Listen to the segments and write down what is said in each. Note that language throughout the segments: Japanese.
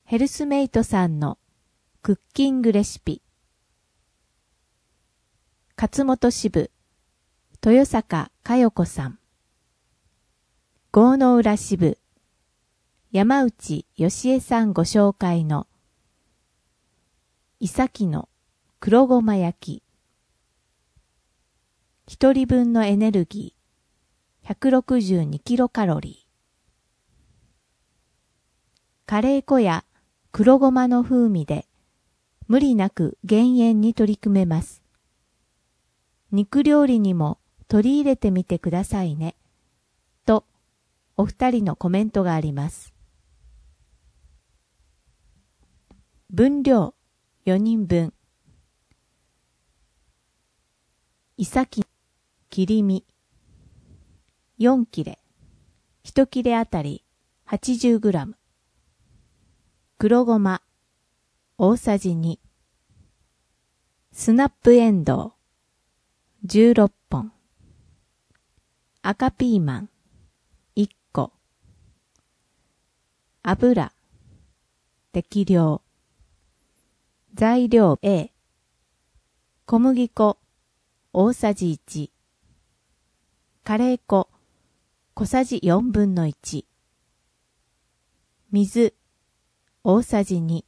ヘルスメイトさんのクッキングレシピ。勝本支部、豊坂佳代子さん。郷の浦支部、山内義恵さんご紹介の、イサキの黒ごま焼き。一人分のエネルギー、162キロカロリー。カレー粉や黒ごまの風味で無理なく減塩に取り組めます。肉料理にも取り入れてみてくださいね。と、お二人のコメントがあります。分量4人分。イサキ切り身4切れ。1切れあたり 80g。黒ごま大さじ2。スナップエンドウ16本。赤ピーマン1個。油適量。材料 A。小麦粉大さじ1。カレー粉小さじ4分の1。水大さじ2。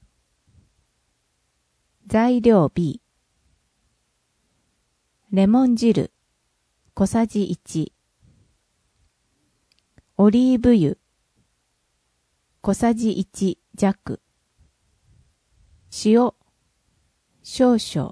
材料 B。レモン汁小さじ1。オリーブ油小さじ1弱。塩少々。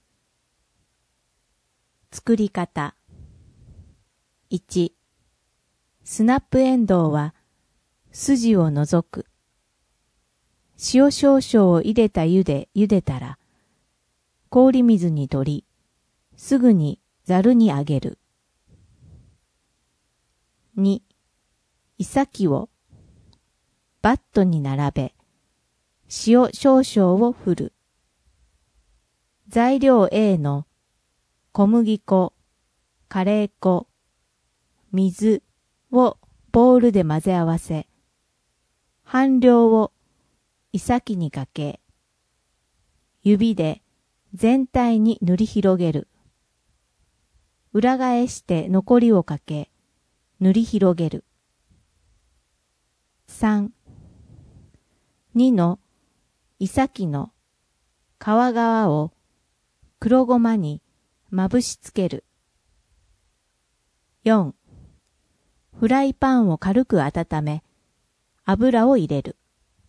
作り方。1、スナップエンドウは筋を除く。塩少々を入れた湯で茹でたら、氷水に取り、すぐにざるにあげる。2、イサキをバットに並べ、塩少々を振る。材料 A の小麦粉、カレー粉、水をボウルで混ぜ合わせ、半量をイサキにかけ、指で全体に塗り広げる。裏返して残りをかけ、塗り広げる。3、2のイサキの皮側を黒ごまにまぶしつける。4、フライパンを軽く温め、油を入れる。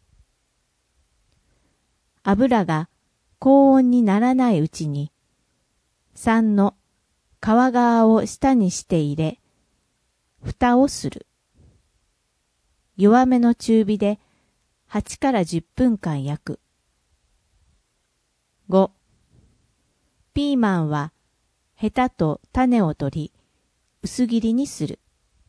油が高温にならないうちに、3の皮側を下にして入れ、蓋をする。弱めの中火で8から10分間焼く。5、ピーマンはヘタと種を取り、薄切りにする。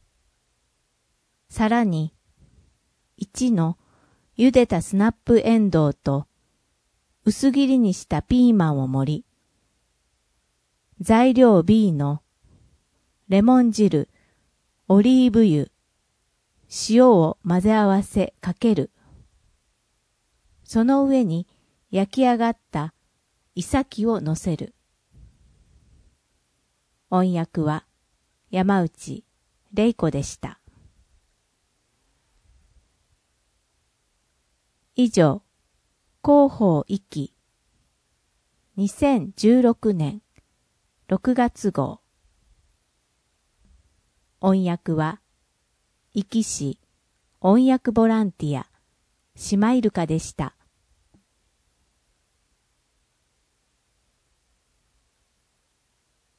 さらに、1の茹でたスナップエンドウと薄切りにしたピーマンを盛り、材料 B のレモン汁、オリーブ油、塩を混ぜ合わせかける。その上に焼き上がったイサキを乗せる。音訳は山内玲子でした。以上、広報一期2016年6月号。音訳は、壱岐市音訳ボランティア、シマイルカでした。